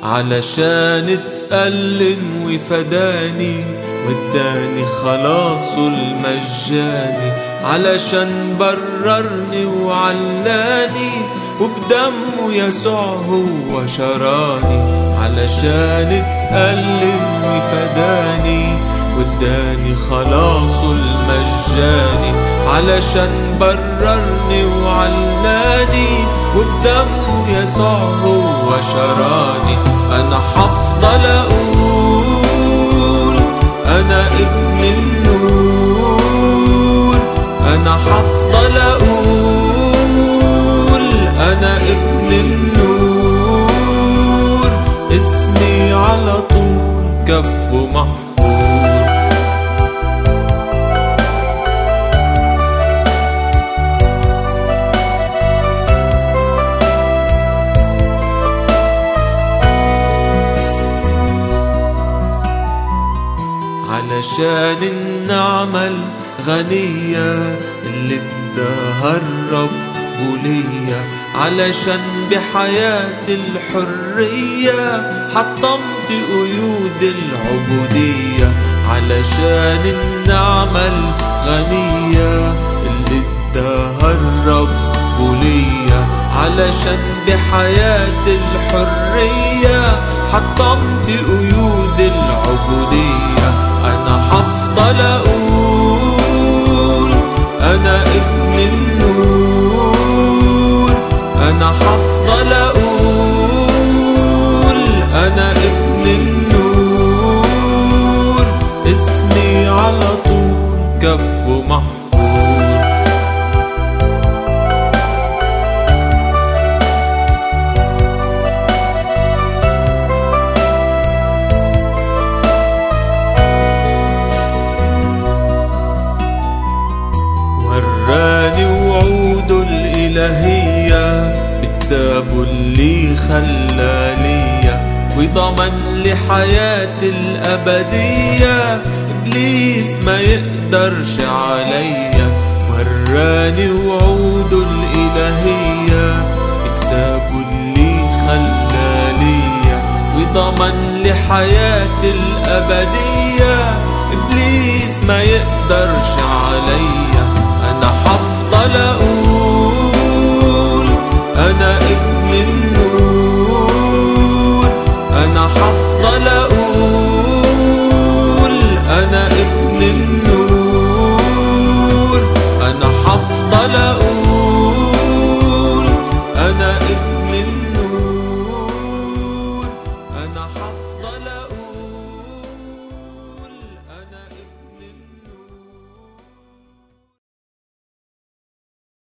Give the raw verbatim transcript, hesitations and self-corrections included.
علشان اتألم وفداني واداني خلاصه المجاني، علشان بررني وعلاني وبدمه يسوع هو شراني، علشان اتألم وفداني واداني خلاصه المجاني، علشان بررني وعلاني وبدمه يسوع هو شراني. أنا حفضل أقول أنا ابن النور، أنا حفضل أقول أنا ابن النور، اسمي على طول كفه محفور. علشان النعمة الغنية اللي اداها الرب ليا، علشان بحياة الحرية حطمت قيود العبودية، علشان النعمة الغنية اللي اداها الرب ليا، علشان بحياة الحرية حطمت قيود العبودية. أنا حفضل أقول أنا ابن النور، أنا حفضل أقول أنا ابن النور، اسمي على طول كفه محفور. وراني وعوده الإلهية بكتابه اللي خلى ليا، وضمن لي حياتي الأبدية إبليس ما يقدرش عليا. وراني وعوده الإلهية بكتابه اللي خلى ليا، وضمن لي حياتي الأبدية إبليس ما يقدرش عليا.